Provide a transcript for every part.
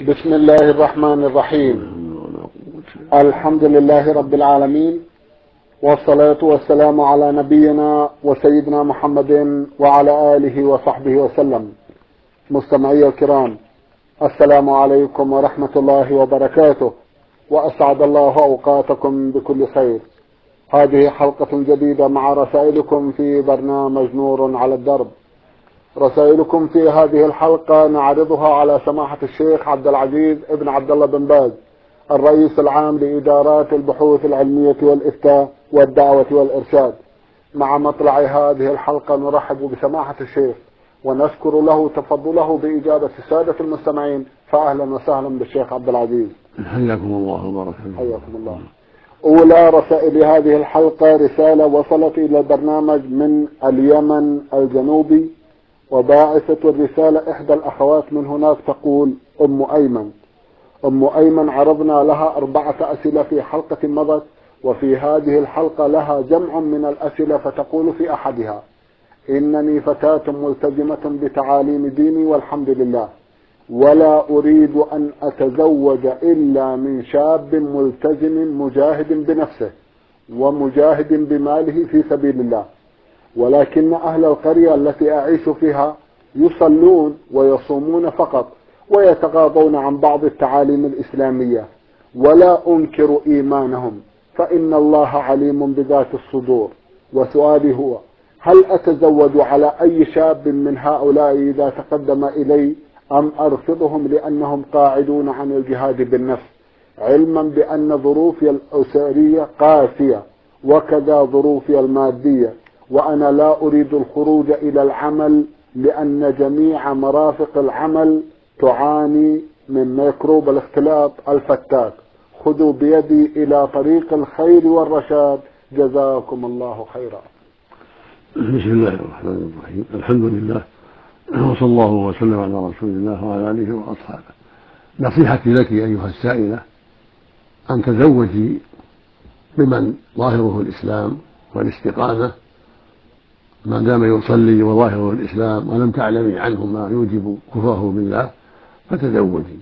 بسم الله الرحمن الرحيم. الحمد لله رب العالمين، والصلاة والسلام على نبينا وسيدنا محمد وعلى آله وصحبه وسلم. مستمعي الكرام، السلام عليكم ورحمة الله وبركاته، وأسعد الله أوقاتكم بكل خير. هذه حلقة جديدة مع رسائلكم في برنامج نور على الدرب. رسائلكم في هذه الحلقة نعرضها على سماحة الشيخ عبد العزيز ابن عبد الله بن باز، الرئيس العام لإدارات البحوث العلمية والإفتاء والدعوة والإرشاد. مع مطلع هذه الحلقة نرحب بسماحة الشيخ ونشكر له تفضله بإجابة السادة المستمعين، فأهلا وسهلا بالشيخ عبد العزيز. حياكم الله وبارك فيكم. حياكم الله. أولى رسائل هذه الحلقة رسالة وصلت إلى البرنامج من اليمن الجنوبي، وباعثة الرسالة إحدى الأخوات من هناك تقول: أم أيمن عرضنا لها 4 أسئلة في حلقة مضت، وفي هذه الحلقة لها جمع من الأسئلة، فتقول في أحدها: إنني فتاة ملتزمة بتعاليم ديني والحمد لله، ولا أريد أن أتزوج إلا من شاب ملتزم مجاهد بنفسه ومجاهد بماله في سبيل الله، ولكن أهل القرية التي أعيش فيها يصلون ويصومون فقط، ويتغاضون عن بعض التعاليم الإسلامية، ولا أنكر إيمانهم، فإن الله عليم بذات الصدور. وسؤالي هو: هل أتزوج على أي شاب من هؤلاء إذا تقدم إلي، أم أرفضهم لأنهم قاعدون عن الجهاد بالنفس، علما بأن ظروفي الأسرية قاسية وكذا ظروفي المادية، وأنا لا أريد الخروج إلى العمل لأن جميع مرافق العمل تعاني من ميكروب الاختلاط الفتاك. خذوا بيدي إلى طريق الخير والرشاد، جزاكم الله خيرا. بسم الله الرحمن الرحيم. الحمد لله، وصلى الله وسلم على رسول الله وعلى آله وأصحابه. نصيحتي لك أيها السائلة أن تزوجي بمن ظاهره الإسلام والاستقامة، ما دام يصلي وظاهره الإسلام ولم تعلمي عنه ما يوجب كفره بالله فتزوجي.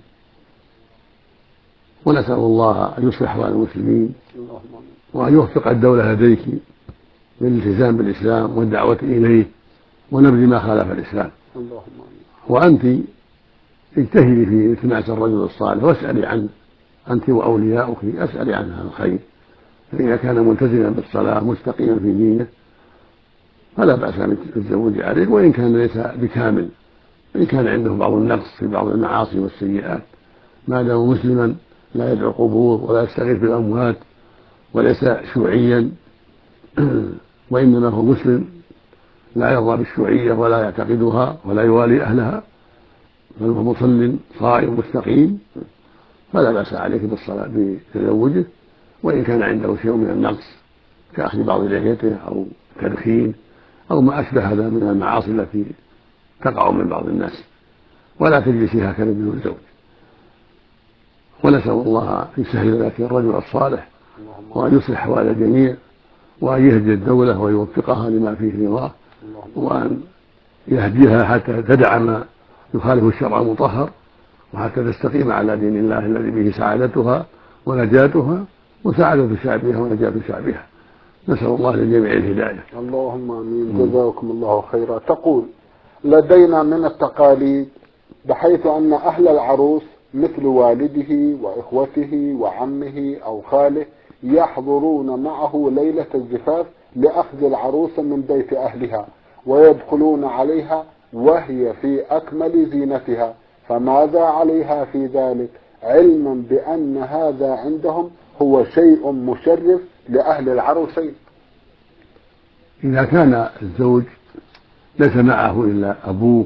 ونسأل الله أن يصلح أحوال المسلمين وأن يوفق الدولة لديك للالتزام بالإسلام والدعوة إليه ونبذ ما خالف الإسلام. وأنت اجتهدي في التماس الرجل الصالح واسألي عنه، أنت وأولياؤك أسألي عنه الخير، فإذا كان ملتزما بالصلاة مستقيما في دينه فلا بأس بالتزوج عليه، وإن كان ليس بكامل، إن كان عنده بعض النقص في بعض المعاصي والسيئات، ما دام مسلما لا يدعو القبور ولا يستغيث بالأموات وليس شيوعيا وإنما هو مسلم لا يرضى بالشيوعية ولا يعتقدها ولا يوالي أهلها، بل هو مصل صائم مستقيم، فلا بأس عليك بالصلاة بتزوجه، وإن كان عنده شيء من النقص كأخذ بعض لحيته أو تدخين أو ما أشبه هذا من المعاصي التي تقع من بعض الناس، ولا تجلسي هكذا بدون زوج. ونسأل الله أن يسهل لك الرجل الصالح وأن يصلح أحوال الجميع وأن يهدي الدولة ويوفقها لما فيه رضاه، وأن يهديها حتى تدع ما يخالف الشرع المطهر، وحتى تستقيم على دين الله الذي به سعادتها ونجاتها وسعادة شعبها ونجاة شعبها. نسأل الله للجميع الهداية. اللهم آمين. جزاكم الله خيرا. تقول: لدينا من التقاليد بحيث أن أهل العروس مثل والده وإخوته وعمه أو خاله يحضرون معه ليلة الزفاف لأخذ العروس من بيت أهلها، ويدخلون عليها وهي في أكمل زينتها، فماذا عليها في ذلك، علما بأن هذا عندهم هو شيء مشرف لأهل العروسين؟ إذا كان الزوج ليس معه إلا أبوه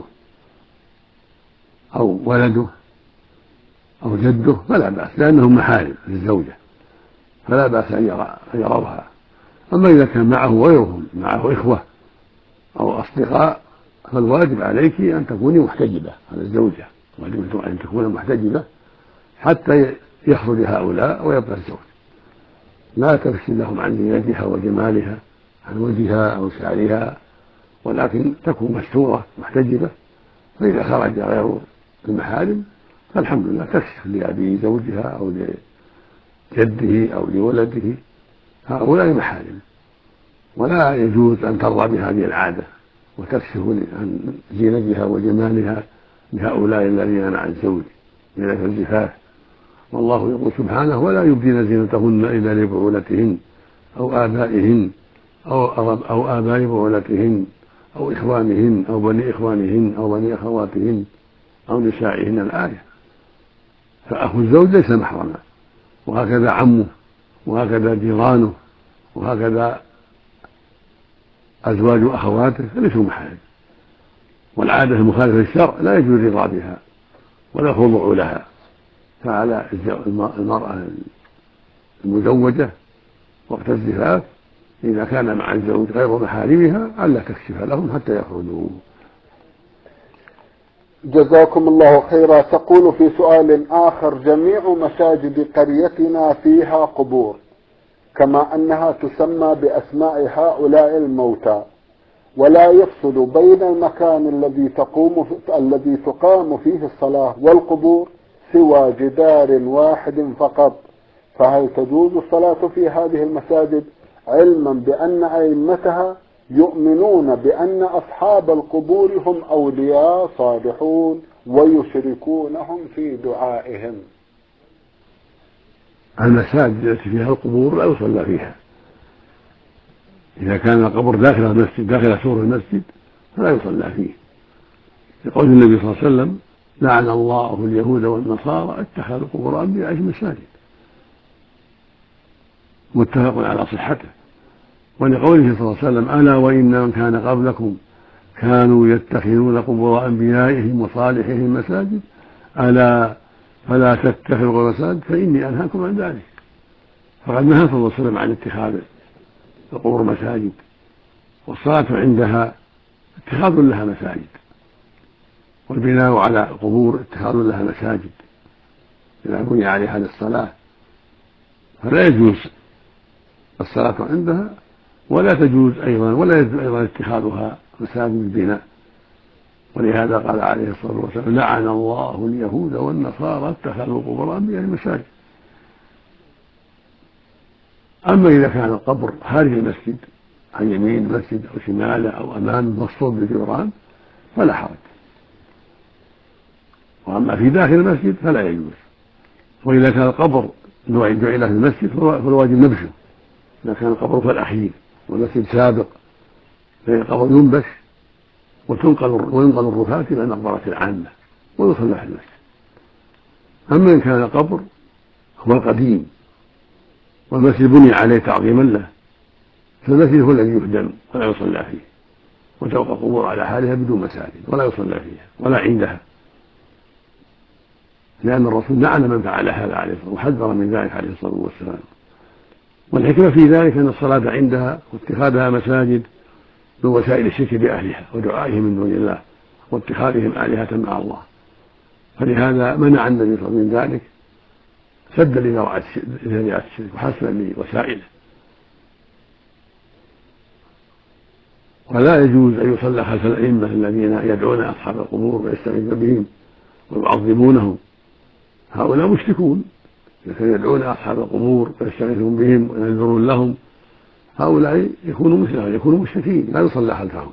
أو ولده أو جده فلا بأس، لأنهم محارم للزوجة فلا بأس أن يروها. أما إذا كان معه غيرهم، معه إخوة أو أصدقاء، فالواجب عليك أن تكوني محتجبة على الزوجة، واجب أن تكون محتجبة حتى يخرج هؤلاء ويبقى الزوج، لا تفشي لهم عن زينتها وجمالها، عن وجهها أو شعرها، ولكن تكون مستورة محتجبة، فإذا خرج غير المحارم فالحمد لله تكشف لأبي زوجها أو لجده أو لولده، هؤلاء محارم، ولا يجوز أن ترضى بهذه العادة وتكشف عن زينتها وجمالها لهؤلاء الذين مع الزوج من الزفاف. والله يقول سبحانه: ولا يبدين زينتهن إلا لبعولتهن أو آبائهن أو آباء بعولتهن أو إخوانهن أو بني إخوانهن أو بني أخواتهن أو نسائهن، الآية. فأخو الزوج ليس محرما، وهكذا عمه، وهكذا جيرانه، وهكذا أزواج أخواته ليسوا محارم. والعادة المخالفة للشرع لا يجوز الرضا بها ولا الخضوع لها. فعلى المرأة المزوجة وقت الزفاف إذا كان مع الزوج غير محارمها ألا تكشف لهم حتى يخرجوا. جزاكم الله خيرا. تقول في سؤال آخر: جميع مساجد قريتنا فيها قبور، كما أنها تسمى بأسماء هؤلاء الموتى، ولا يفصل بين المكان الذي تقام فيه الصلاة والقبور سوى جدار واحد فقط، فهل تجوز الصلاة في هذه المساجد، علما بأن أئمتها يؤمنون بأن أصحاب القبور هم أولياء صالحون ويشركونهم في دعائهم؟ المساجد التي فيها القبور لا يصلى فيها. إذا كان القبر داخل المسجد، داخل سور المسجد، فلا يصلى فيه، لقول النبي صلى الله عليه وسلم: لعن الله اليهود والنصارى اتخذوا قبور أنبيائهم مساجد، متفق على صحته. ولقوله صلى الله عليه وسلم: ألا وإن من كان قبلكم كانوا يتخذون قبور أنبيائهم وصالحهم مساجد، ألا فلا تتخذوا مساجد فإني أنهاكم عن ذلك. فقد نهى صلى الله عليه وسلم عن اتخاذ القبور مساجد، والصلاة عندها اتخاذ لها مساجد، والبناء على القبور اتخاذ لها مساجد إذا بني عليها للصلاة، فلا يجوز الصلاة عندها، ولا يجوز أيضا اتخاذها مساجد البناء. ولهذا قال عليه الصلاة والسلام: لعن الله اليهود والنصارى اتخذوا قبور أنبيائهم مساجد. أما إذا كان القبر خارج المسجد عن يمين المسجد أو شماله أو أمامه مصطوب بالجدران فلا حرج، وأما في داخل المسجد فلا يجوز. وإذا كان القبر جعل في المسجد فالواجب نبشه. إذا كان القبر فالأخير والمسجد سابق فإن القبر ينبش وينقل الرفاة إلى المقبرة العامة ويصلى في المسجد. أما إن كان القبر هو القديم والمسجد بني عليه تعظيما له فالمسجد هو الذي يهدم ولا يصلى فيه، وتبقى القبور على حالها بدون مساجد ولا يصلى فيها ولا عندها، لأن الرسول لعن من فعل هذا عليه الصلاة والسلام وحذر من ذلك عليه الصلاة والسلام. والحكمة في ذلك أن الصلاة عندها واتخاذها مساجد من وسائل الشرك بأهلها ودعائهم من دون الله واتخاذهم آلهة مع الله، فلهذا منع النبي صلى الله عليه وسلم من ذلك سدا لذريعة الشرك وحسنا لوسائله. ولا يجوز أن يصلى خلف الأئمة الذين يدعون أصحاب القبور ويستغيثون بهم ويعظمونهم، هؤلاء مشركون، لكن يدعون أصحاب القبور ويستغيثون بهم وينذرون لهم، هؤلاء يكونوا مشركين لا يصلى خلفهم،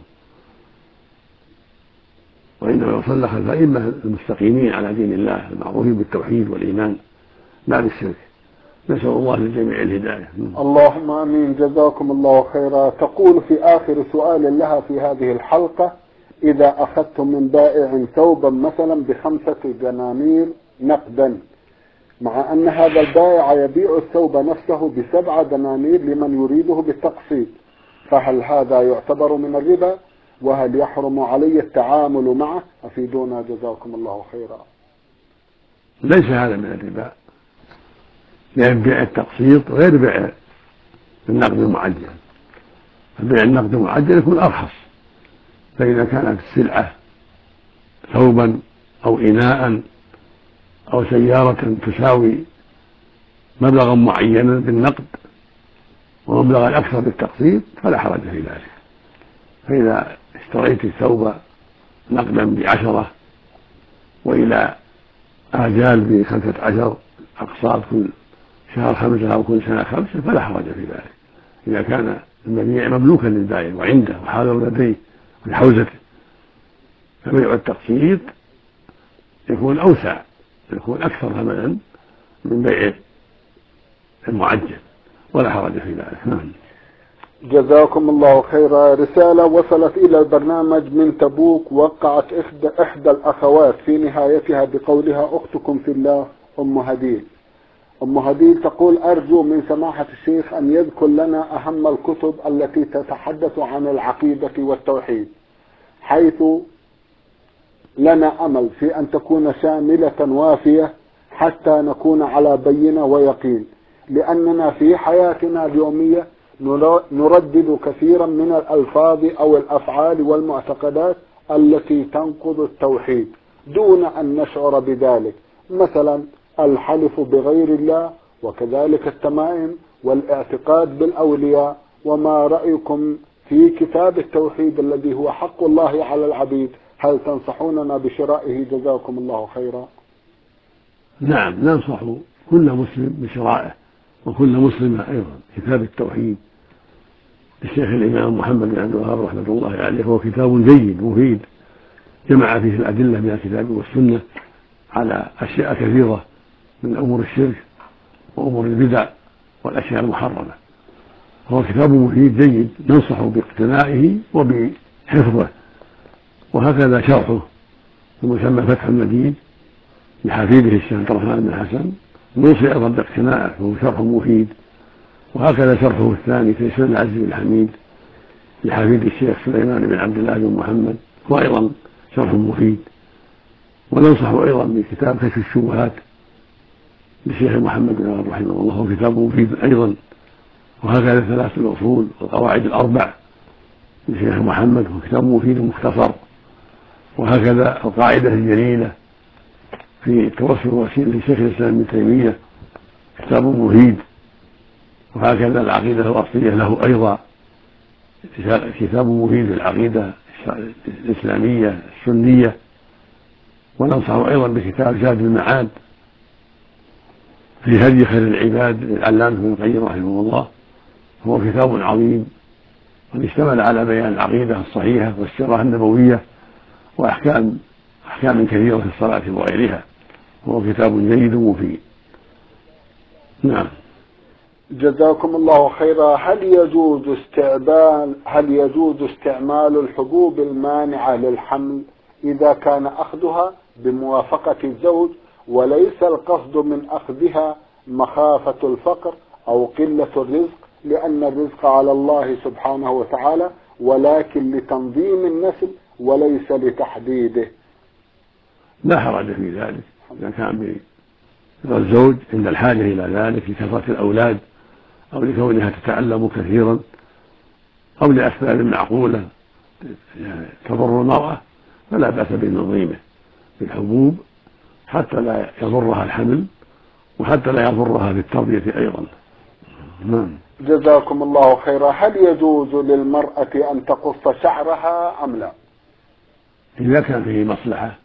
وإنما يصلى خلف الأئمة المستقيمين على دين الله المعروفين بالتوحيد والإيمان لا بالشرك. نسأل الله للجميع الهداية. اللهم آمين. جزاكم الله خيرا. تقول في آخر سؤال لها في هذه الحلقة: إذا أخذتم من بائع ثوبا مثلا ب5 دنانير نقدا، مع أن هذا البائع يبيع الثوب نفسه ب7 دنانير لمن يريده بالتقسيط، فهل هذا يعتبر من الربا؟ وهل يحرم علي التعامل معه؟ أفيدونا جزاكم الله خيرا. ليس هذا من الربا، لأن بيع التقسيط غير بيع النقد المعجل. فبيع النقد المعجل يكون أرخص، فإذا كانت السلعة ثوبا أو إناء أو سيارة تساوي مبلغا معينا بالنقد ومبلغا أكثر بالتقسيط فلا حرج في ذلك. فإذا اشتريت الثوب نقدا ب10 وإلى آجال ب15 أقساط كل شهر 5 أو كل سنة 5 فلا حرج في ذلك، إذا كان المبيع مملوكا للبائع وعنده وحاضر لديه في حوزته. فبيع التقسيط يكون أوسع، يكون أكثر ثمنا من بيع المعجل، ولا حرج في ذلك. جزاكم الله خيرا. رسالة وصلت إلى البرنامج من تبوك، وقعت إحدى الأخوات في نهايتها بقولها: أختكم في الله أم هديل. أم هديل تقول: أرجو من سماحة الشيخ أن يذكر لنا أهم الكتب التي تتحدث عن العقيدة والتوحيد، حيث لنا أمل في أن تكون شاملة وافية حتى نكون على بينة ويقين، لأننا في حياتنا اليومية نردد كثيرا من الألفاظ أو الأفعال والمعتقدات التي تنقض التوحيد دون أن نشعر بذلك، مثلا الحلف بغير الله، وكذلك التمائم والاعتقاد بالأولياء. وما رأيكم في كتاب التوحيد الذي هو حق الله على العبيد؟ هل تنصحوننا بشرائه؟ جزاكم الله خيرا. نعم، ننصح كل مسلم بشرائه وكل مسلمة أيضا. كتاب التوحيد للشيخ الإمام محمد بن عبد الوهاب رحمة الله عليه هو كتاب جيد مفيد، جمع فيه الأدلة من الكتاب والسنة على أشياء كثيرة من أمور الشرك وأمور البدع والأشياء المحرمة. هو كتاب مفيد جيد ننصح باقتنائه وبحفظه. وهكذا شرحه المسمى فتح المجيد لحفيده الشيخ عبد الرحمن بن حسن نوصي أيضا باقتنائه، وهو شرح مفيد. وهكذا شرحه الثاني تيسير العزيز الحميد لحفيد الشيخ سليمان بن عبد الله بن محمد، هو أيضا شرح مفيد. وننصح أيضا بكتاب كشف الشبهات للشيخ محمد بن عبد رحمه الله، هو كتاب مفيد أيضا. وهكذا ثلاث الأصول والقواعد الأربع للشيخ محمد، هو كتاب مفيد مختصر. وهكذا القاعدة الجليلة في التوسل والوسيلة لشيخ الإسلام ابن تيمية، كتاب مفيد. وهكذا العقيدة الأصلية له أيضا كتاب مفيد للعقيدة الإسلامية السنية. وننصح أيضا بكتاب زاد المعاد في هدي خير العباد للعلامة ابن القيم رحمه الله، هو كتاب عظيم قد اشتمل على بيان العقيدة الصحيحة والسيرة النبوية وأحكام كثيرة في الصلاة وغيرها، هو كتاب جيد مفيد. نعم. جزاكم الله خيرا. هل يجوز استعمال الحبوب المانعة للحمل إذا كان أخذها بموافقة الزوج، وليس القصد من أخذها مخافة الفقر أو قلة الرزق، لأن الرزق على الله سبحانه وتعالى، ولكن لتنظيم النسل وليس لتحديده؟ لا حرج في ذلك إذا كان الزوج عند الحاجة إلى ذلك لكثرة الأولاد أو لكونها تتعلم كثيرا أو لأسباب معقولة تضر المرأة، فلا بأس بتنظيمه بالحبوب حتى لا يضرها الحمل وحتى لا يضرها بالتربية أيضا. جزاكم الله خيرا. هل يجوز للمرأة أن تقص شعرها أم لا؟ إذا كان فيه مصلحة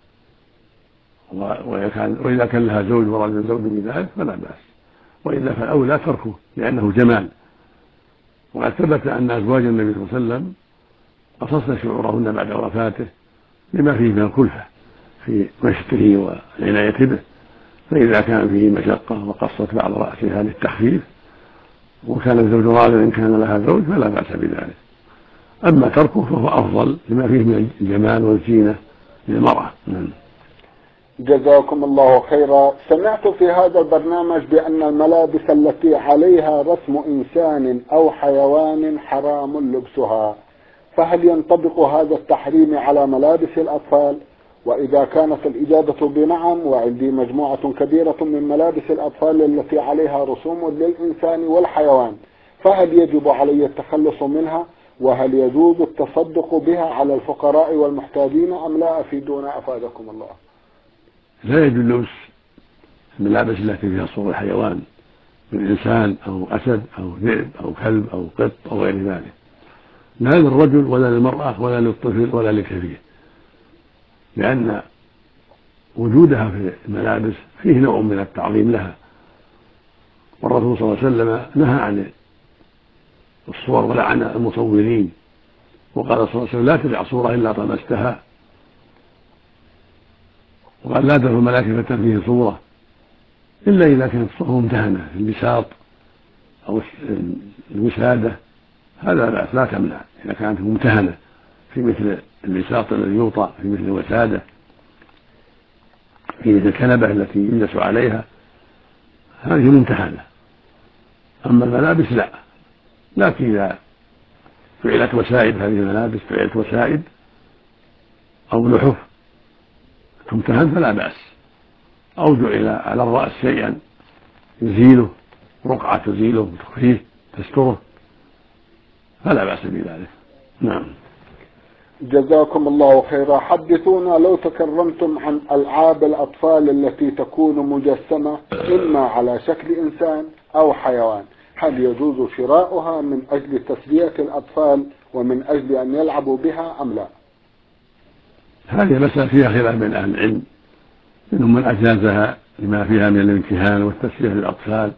وإذا كان لها زوج ورد الزوج بذلك فلا بأس، وإلا فالأولى تركه لأنه جمال. وقد ثبت أن أزواج النبي صلى الله عليه وسلم قصصن شعورهن بعد وفاته لما فيه من الكلفة في مشطه والعناية به، فإذا كان فيه مشقة وقصت بعض رأسها للتخفيف وكان الزوج راضيا إن كان لها زوج فلا بأس بذلك. أما تركه فهو أفضل لما فيه من الجمال والزينة للمرأة. جزاكم الله خيرا. سمعت في هذا البرنامج بأن الملابس التي عليها رسم إنسان أو حيوان حرام لبسها، فهل ينطبق هذا التحريم على ملابس الأطفال؟ وإذا كانت الإجابة بنعم، وعندي مجموعة كبيرة من ملابس الأطفال التي عليها رسوم للإنسان والحيوان، فهل يجب علي التخلص منها؟ وهل يجوز التصدق بها على الفقراء والمحتاجين أم لا؟ أفيدونا أفادكم الله. لا يجوز لبس الملابس التي فيها صور حيوان من إنسان أو أسد أو ذئب أو كلب أو قط أو غير ذلك، لا للرجل ولا للمرأة ولا للطفل ولا للكبير، لأن وجودها في الملابس فيه نوع من التعظيم لها، والرسول صلى الله عليه وسلم نهى عن الصور ولعن المصورين، وقال صلى الله عليه وسلم لا تدع صورة إلا طمستها، وقال لا تدع الملائكة فيه صورة إلا إذا كانت الصورة ممتهنة في البساط أو الوسادة، هذا بأس لا تمنع إذا كانت ممتهنة في مثل البساط الذي يوطأ، في مثل الوسادة، في مثل الكنبة التي يجلس عليها، هذه ممتهنة. أما الملابس لا، لكن إذا فعلت وسائد هذه الملابس، فعلت وسائد أو لحف تمتهن فلا بأس، أو جعل على الرأس شيئا يزيله، رقعة تزيله تخفيه تستره، فلا بأس بذلك. نعم. جزاكم الله خيرا. حدثونا لو تكرمتم عن ألعاب الأطفال التي تكون مجسمة إما على شكل إنسان أو حيوان، هل يجوز شراؤها من أجل تسلية الأطفال ومن أجل أن يلعبوا بها أم لا؟ هذه مسألة فيها خلاف بين أهل العلم، منهم من أجازها لما فيها من الامتهان والتسلية للأطفال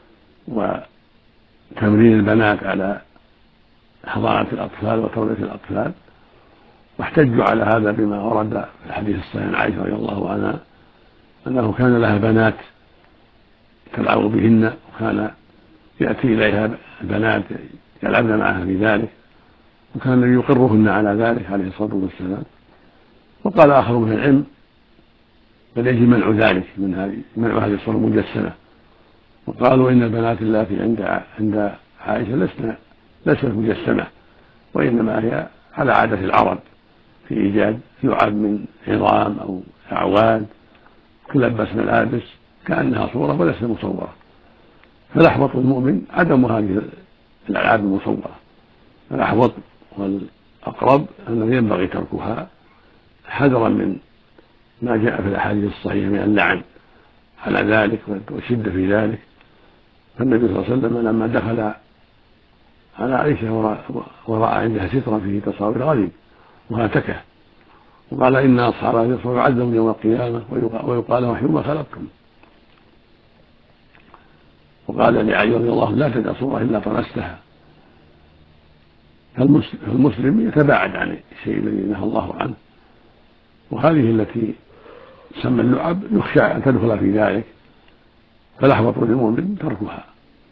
وتمرين البنات على حضانة الأطفال وتربية الأطفال، واحتجوا على هذا بما ورد في الحديث الصحيح عن عائشة رضي الله عنها أنه كان لها بنات تلعب بهن، وكان يأتي إليها البنات يلعبن معها في ذلك، وكان يقرهن على ذلك عليه الصلاة والسلام. وقال آخر من العلم بل يجب منع ذلك، منع هذه الصور المجسمة، وقالوا إن البنات اللاتي عند عائشة ليست مجسمة، وإنما هي على عادة العرب في إيجاد لعب من عظام أو أعواد تلبس ملابس كأنها صورة وليست مصورة، فالأحوط المؤمن عدم هذه الألعاب المصورة، الأحوط والأقرب أنه ينبغي تركها حذرا من ما جاء في الأحاديث الصحيحة من اللعن على ذلك والشدة في ذلك. فالنبي صلى الله عليه وسلم لما دخل على عائشة ورأى عندها سترا فيه تصاوير غريب وهاتكه، وقال إن أصحاب هذه الصور يعذبون يوم القيامة ويقال لهم حيوا ما خلقتم. وقال لعلي رضي الله عنه لا تدع صورة إلا طمستها. فالمسلم يتباعد عن الشيء الذي نهى الله عنه، وهذه التي تسمى اللعب يخشى أن تدخل في ذلك، فالأحوط للمؤمن تركها.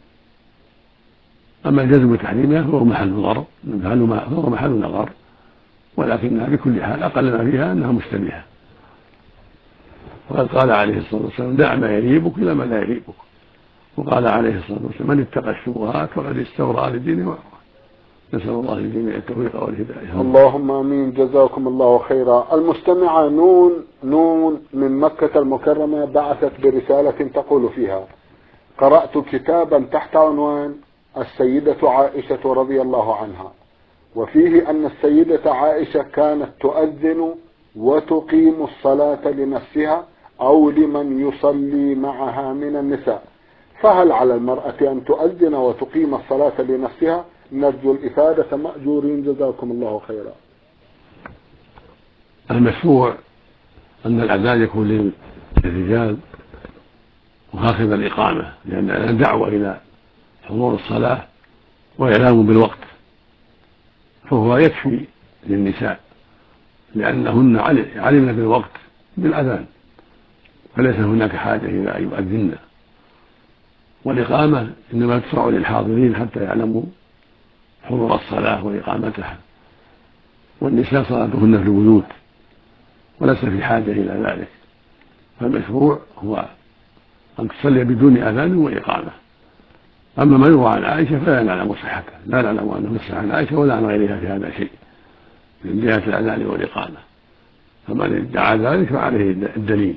أما الجزم بتحريمها فهو محل نظر، ولكنها بكل حال أقل ما فيها أنها مشتبهة، وقد قال عليه الصلاة والسلام دع ما يريبك إلى ما لا يريبك، وقال عليه الصلاة والسلام من اتقى الشبهات فقد استبرأ للدين وعرضه. نسأل الله للجميع التوفيق والهداية. اللهم آمين. جزاكم الله خيرا. المستمعة نون من مكة المكرمة بعثت برسالة تقول فيها: قرأت كتابا تحت عنوان السيدة عائشة رضي الله عنها، وفيه أن السيدة عائشة كانت تؤذن وتقيم الصلاة لنفسها أو لمن يصلي معها من النساء، فهل على المرأة أن تؤذن وتقيم الصلاة لنفسها؟ نرجو الإفادة مأجورين جزاكم الله خيرا. المشروع أن الأذان يكون للرجال وآخذ الإقامة، لأن دعوة إلى حضور الصلاة وإعلام بالوقت، فهو يكفي للنساء لأنهن علمن بالوقت بالأذان، فليس هناك حاجة إلى أن يؤذن. والإقامة إنما تشرع للحاضرين حتى يعلموا حضور الصلاة وإقامتها، والنساء صلاتهن في البيوت وليس في حاجة إلى ذلك، فالمشروع هو أن تصلي بدون أذان وإقامة. أما ما يروى عن عائشة فلا نعلم صحته، لا نعلم أنه يصح عن عائشة ولا عن غيرها في هذا شيء من جهة الأذان والإقامة، فمن ادعى ذلك فعليه الدليل،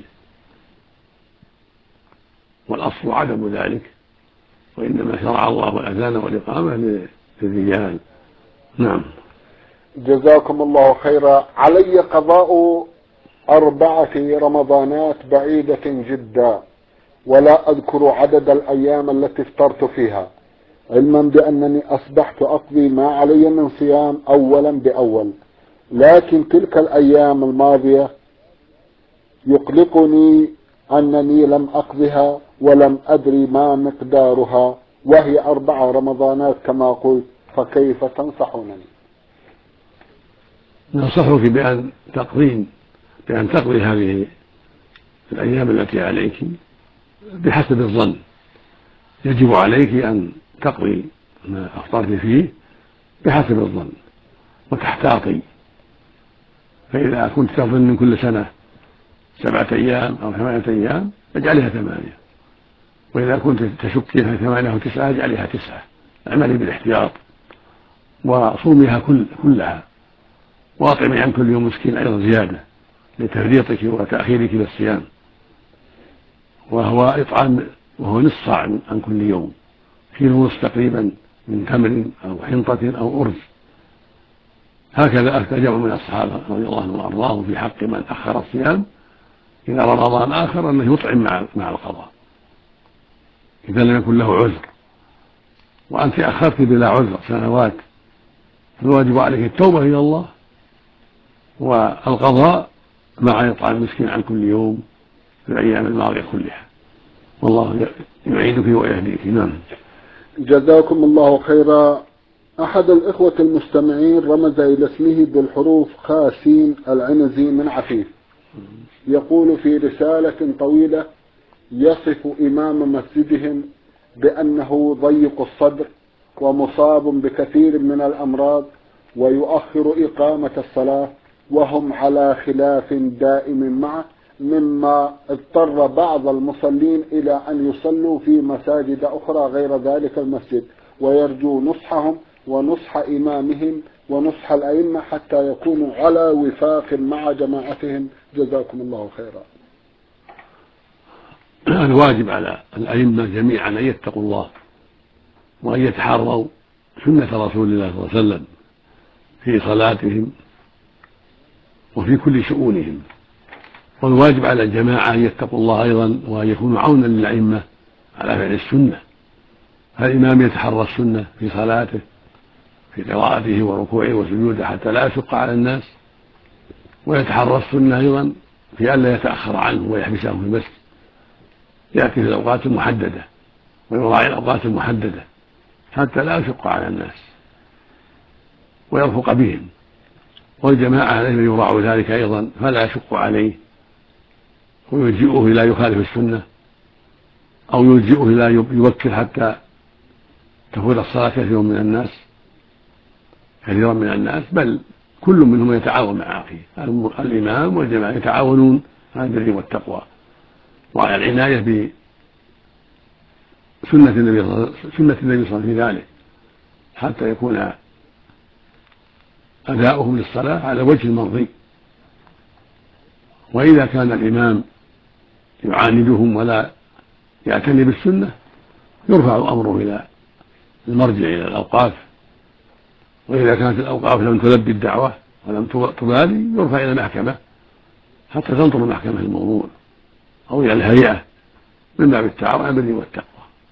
والأصل عدم ذلك، وإنما شرع الله الأذان والإقامة للرجال. نعم. جزاكم الله خيرا. علي قضاء 4 رمضانات بعيدة جدا، ولا أذكر عدد الأيام التي افطرت فيها، علما بأنني أصبحت أقضي ما علي من صيام أولا بأول، لكن تلك الأيام الماضية يقلقني أنني لم أقضها ولم أدري ما مقدارها، وهي 4 رمضانات كما قلت، فكيف تنصحونني؟ ننصحك بأن تقضي هذه الأيام التي عليك بحسب الظن. يجب عليك أن تقضي ما أفطرت فيه بحسب الظن وتحتاطي. فإذا كنت تظن كل سنة 7 أيام أو 8 أيام اجعلها 8، وإذا كنت تشكي في 8 أو 9 اجعلها 9. اعملي بالاحتياط وصوميها كلها، واطعمي عن كل يوم مسكين أيضا زيادة لتفريطك وتأخيرك بالصيام، وهو نصف صاع عن كل يوم، كيلو ونصف تقريبا من تمر أو حنطة أو أرز. هكذا أفتى جمع من الصحابة رضي الله عنهم وأرضاهم في حق من أخر الصيام إلى رمضان آخر أنه يطعم مع القضاء إذا لم يكن له عذر. وأنت أخرت بلا عذر سنوات، فالواجب عليك التوبة إلى الله والقضاء مع إطعام مسكين عن كل يوم في الأيام الماضية كلها، والله يعينك ويهديك. نعم. جزاكم الله خيرا. أحد الإخوة المستمعين رمز إلى اسمه بالحروف خاسين العنزي من عفيف، يقول في رسالة طويلة يصف إمام مسجدهم بأنه ضيق الصدر ومصاب بكثير من الأمراض ويؤخر إقامة الصلاة، وهم على خلاف دائم معه، مما اضطر بعض المصلين إلى أن يصلوا في مساجد أخرى غير ذلك المسجد، ويرجو نصحهم ونصح إمامهم ونصح الأئمة حتى يكونوا على وفاق مع جماعتهم. جزاكم الله خيرا. الواجب على الأئمة جميعا أن يتقوا الله وأن يتحروا سنة رسول الله صلى الله عليه وسلم في صلاتهم وفي كل شؤونهم، والواجب على الجماعة أن يتقوا الله أيضا وأن يكونوا عونا للأئمة على فعل السنة. فالإمام يتحرى السنة في صلاته في قراءته وركوعه وسجوده حتى لا يشق على الناس، ويتحرى السنة أيضا في ألا يتأخر عنه ويحبسهم في المسجد، يأتي في الأوقات المحددة ويراعي الأوقات المحددة حتى لا يشق على الناس ويرفق بهم. والجماعة عليهم يراعوا ذلك أيضا فلا يشق عليه ويلجئه لا يخالف السنة أو يلجئه لا يوكل حتى تفوت الصلاة كثير من الناس، بل كل منهم يتعاون مع أخيه. الإمام والجماعة يتعاونون على البر والتقوى وعلى العناية بسنة النبي صلى الله عليه وسلم في ذلك حتى يكون أداؤهم للصلاة على وجه المرضي. وإذا كان الإمام يعاندهم ولا يعتني بالسنة يرفع أمره إلى المرجع إلى الأوقاف، وإذا كانت الأوقاف لم تلبي الدعوة ولم تبالي يرفع إلى المحكمة حتى تنظر المحكمة الموضوع أو إلى الهيئة من باب التعاون على البر والتقوى.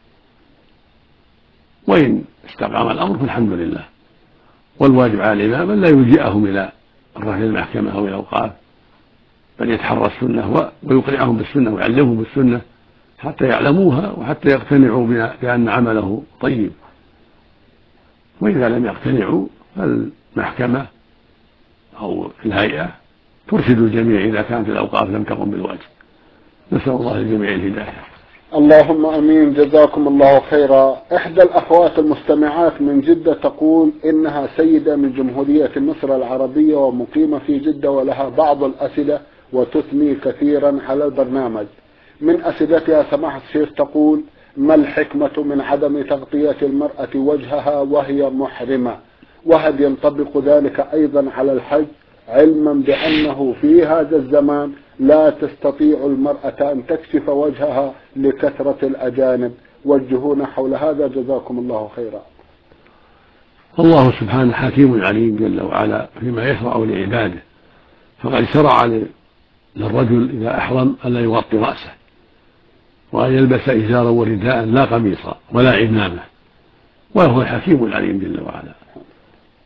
وإن استقام الأمر فالحمد لله. والواجب على الإمام أن لا يلجئهم إلى الرفع إلى المحكمة أو إلى الأوقاف، بل يتحرى السنة ويقنعهم بالسنة ويعلمهم بالسنة حتى يعلموها وحتى يقتنعوا بأن عمله طيب. وإذا لم يقتنعوا فالمحكمة أو الهيئة ترشد الجميع إذا كانت الأوقاف لم تقم بالواجب. نسأل الله للجميع الهداية. اللهم امين. جزاكم الله خيرا. احدى الاخوات المستمعات من جدة تقول انها سيدة من جمهورية مصر العربية ومقيمة في جدة، ولها بعض الاسئلة وتثني كثيرا على البرنامج. من اسئلتها سماحة الشيخ تقول: ما الحكمة من عدم تغطية المرأة وجهها وهي محرمة؟ وهل ينطبق ذلك ايضا على الحج، علما بأنه في هذا الزمان لا تستطيع المرأة أن تكشف وجهها لكثرة الأجانب؟ وجهونا حول هذا جزاكم الله خيرا. الله سبحانه حكيم عليم جل وعلا فيما يشرع لعباده، فقد شرع للرجل إذا أحرم ألا يغطي رأسه وأن يلبس إزارا ورداء لا قميصا ولا عمامة، وهو الحكيم العليم جل وعلا.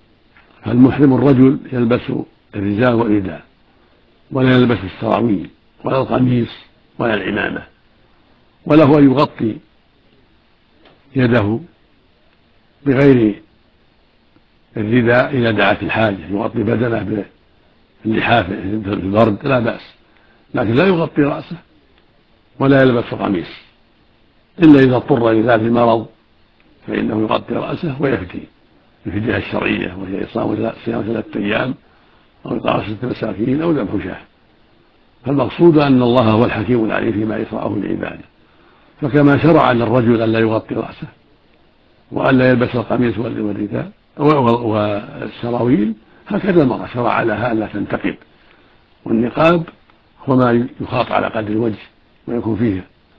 فالمحرم الرجل يلبس الرزاء والرداء ولا يلبس السراويل ولا القميص ولا العمامة، وله أن يغطي يده بغير الرداء إذا دعت الحاجة، يغطي بدنه باللحاف في البرد لا بأس، لكن لا يغطي رأسه ولا يلبس قميص إلا إذا اضطر إلى ذلك المرض، فإنه يغطي رأسه ويفتي الفدية الشرعية، وهي صيام 3 أيام أو إطعام 6 مساكين أو ذبح شاة. فالمقصود أن الله هو الحكيم العليم فيما يشرعه لعباده، فكما شرع للرجل أن لا يغطي رأسه وأن لا يلبس القميص والرداء والسراويل، هكذا المرأة شرع لها أن لا تنتقب، والنقاب هو ما يخاط على قدر الوجه ويكون فيه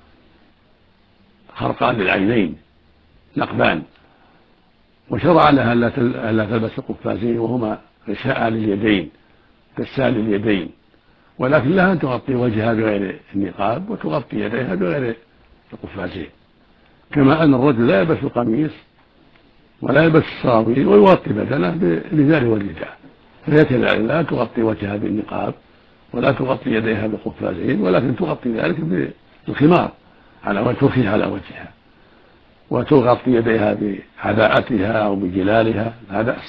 خرقان للعينين نقبان، وشرع لها أن لا تلبس القفازين وهما غشاء لليدين كسال اليدين، ولكن لها أن تغطي وجهها بغير النقاب وتغطي يديها بغير القفازين، كما أن الرجل لا يلبس القميص ولا يلبس السراويل ويغطي بدنه بالإزار والرداء، فهي كذلك لا تغطي وجهها بالنقاب ولا تغطي يديها بالقفازين، ولكن تغطي ذلك بالخمار ترخيه على وجهها، وتغطي يديها بعباءتها أو بجلالها لا بأس.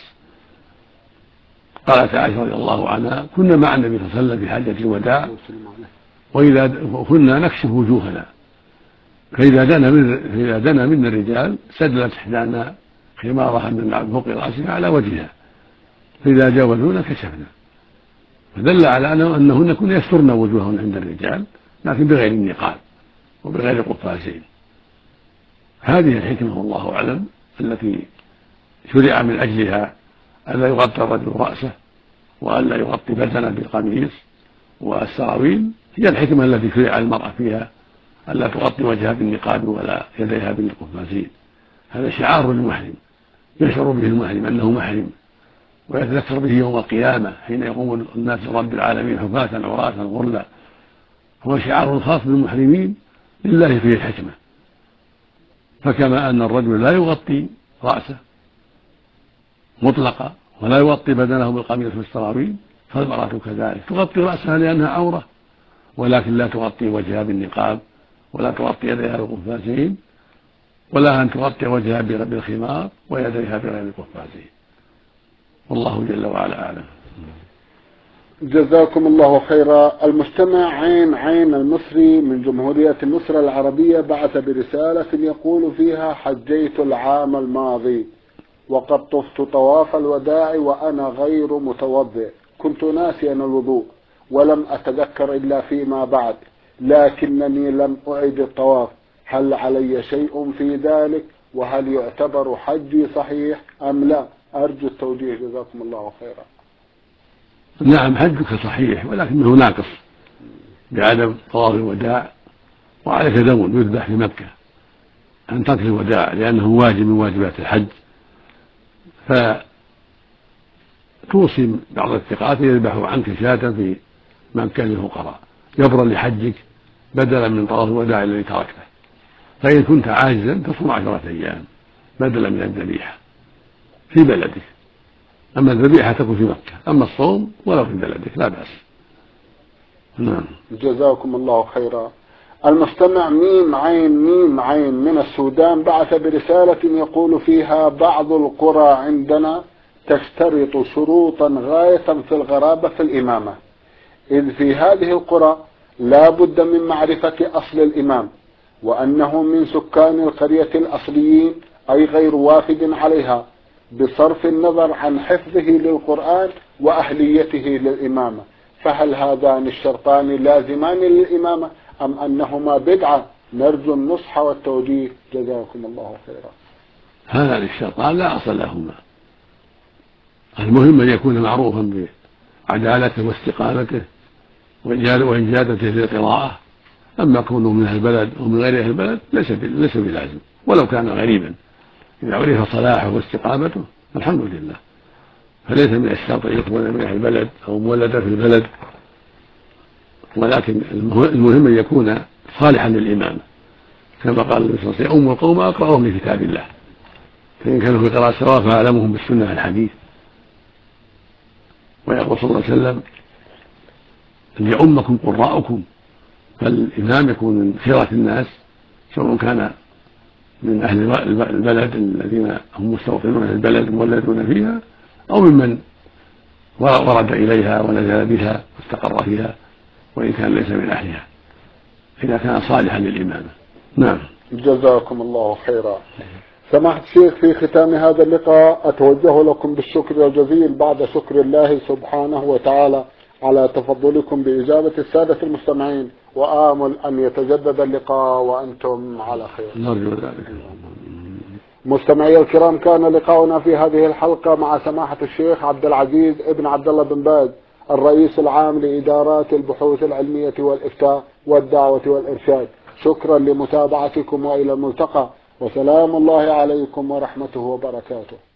قالت عائشة رضي الله عنها: كنا مع النبي صلى الله عليه وسلم في حجة الوداع وإذا كنا نكشف وجوهنا، فإذا دنا منا الرجال سدلت إحدانا خمارها من فوق رأسها على وجهها، فإذا جاوزونا كشفنا، فدل على أنهن كن يسترن وجوههن عند الرجال لكن بغير النقاب وبغير القفازين. هذه الحكمة والله أعلم التي شرع من أجلها ألا يغطي الرجل رأسه وألا يغطي بدنه بالقميص والسراويل، هي الحكمة التي شرع المرأة فيها ألا تغطي وجهها بالنقاب ولا يديها بالقفازين. هذا شعار للمحرم يشعر به المحرم أنه محرم، ويتذكر به يوم القيامة حين يقوم الناس لرب العالمين حفاة عراة غرلا. هو شعار خاص بالمحرمين لله فيه الحكمة، فكما أن الرجل لا يغطي رأسه مطلقا ولا يغطي بدنه بالقميص والسراويل، فالمرأة كذلك تغطي رأسها لأنها عورة، ولكن لا تغطي وجهها بالنقاب ولا تغطي يديها بالقفازين، ولا أن تغطي وجهها بالخمار ويديها بغير القفازين. والله جل وعلا أعلم. جزاكم الله خيرا. المستمع عين المصري من جمهورية مصر العربية بعث برسالة يقول فيها: حجيت العام الماضي وقد طفت طواف الوداع وأنا غير متوضئ، كنت ناسيا الوضوء ولم أتذكر إلا فيما بعد، لكنني لم أعد الطواف، هل علي شيء في ذلك؟ وهل يعتبر حجي صحيح أم لا؟ أرجو التوجيه جزاكم الله خيرا. نعم، حجك صحيح ولكنه ناقص بعدم طواف الوداع، وعليك دم يذبح في مكة عن ترك الوداع لأنه واجب من واجبات الحج، فتوصي بعض الثقات يذبحوا عنك شاة في مكة للفقراء جبرا لحجك بدلا من طواف الوداع الذي تركته. فإن كنت عاجزا تصوم 10 أيام بدلا من الذبيحة في بلدك، أما الذبيحة تكون في مكة، أما الصوم ولو في بلدك لا بأس. نعم. جزاكم الله خيرا. المستمع ميم عين من السودان بعث برسالة يقول فيها: بعض القرى عندنا تشترط شروطا غاية في الغرابة في الإمامة، إذ في هذه القرى لا بد من معرفة أصل الإمام وأنه من سكان القرية الأصليين أي غير وافد عليها، بصرف النظر عن حفظه للقرآن وأهليته للإمامة، فهل هذان الشرطان لازمان للإمامة أم أنهما بدعة؟ نرجو النصح والتوجيه جزاكم الله خيرا. هذان الشرطان لا أصل لهما، المهم أن يكون معروفا بعدالته واستقامته وإنجادته للقراءة، أما كونه من أهل البلد أو من غير أهل البلد ليس بلازم ولو كان غريبا، إذا عرف صلاحه واستقامته الحمد لله، فليس من الشرط أن يكون من أهل البلد أو مولدا في البلد، ولكن المهم أن يكون صالحا للإمامة، كما قال النبي صلى الله عليه وسلم: أم القوم أقرأهم لكتاب الله، فإن كانوا في قراءة سواء فأعلمهم بالسنة الحديث. ويقول صلى الله عليه وسلم: ليؤمكم قراءكم فالإمام يكون من خيرة الناس، سواء كان من أهل البلد الذين هم مستوطنون في البلد مولدون فيها، أو ممن ورد إليها ونزل بها واستقر فيها وإن كان ليس من أهلها، إذا كان صالحا للإمامة. نعم. جزاكم الله خيرا. سماحة الشيخ، في ختام هذا اللقاء أتوجه لكم بالشكر الجزيل بعد شكر الله سبحانه وتعالى على تفضلكم بإجابة السادة المستمعين، وآمل أن يتجدد اللقاء وأنتم على خير. نرجو ذلك. مستمعي الكرام، كان لقاؤنا في هذه الحلقة مع سماحة الشيخ عبد العزيز ابن عبد الله بن باز، الرئيس العام لإدارات البحوث العلمية والإفتاء والدعوة والإرشاد. شكرا لمتابعتكم وإلى الملتقى، وسلام الله عليكم ورحمته وبركاته.